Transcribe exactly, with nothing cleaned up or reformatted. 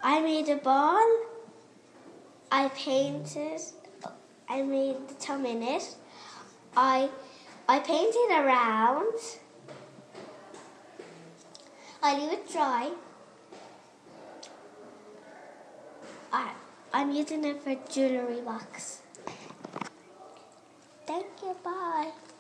I made a ball. I painted. I made the Tom in it. I I painted around. I leave it dry. I, I'm using it for jewellery box. Thank you, bye.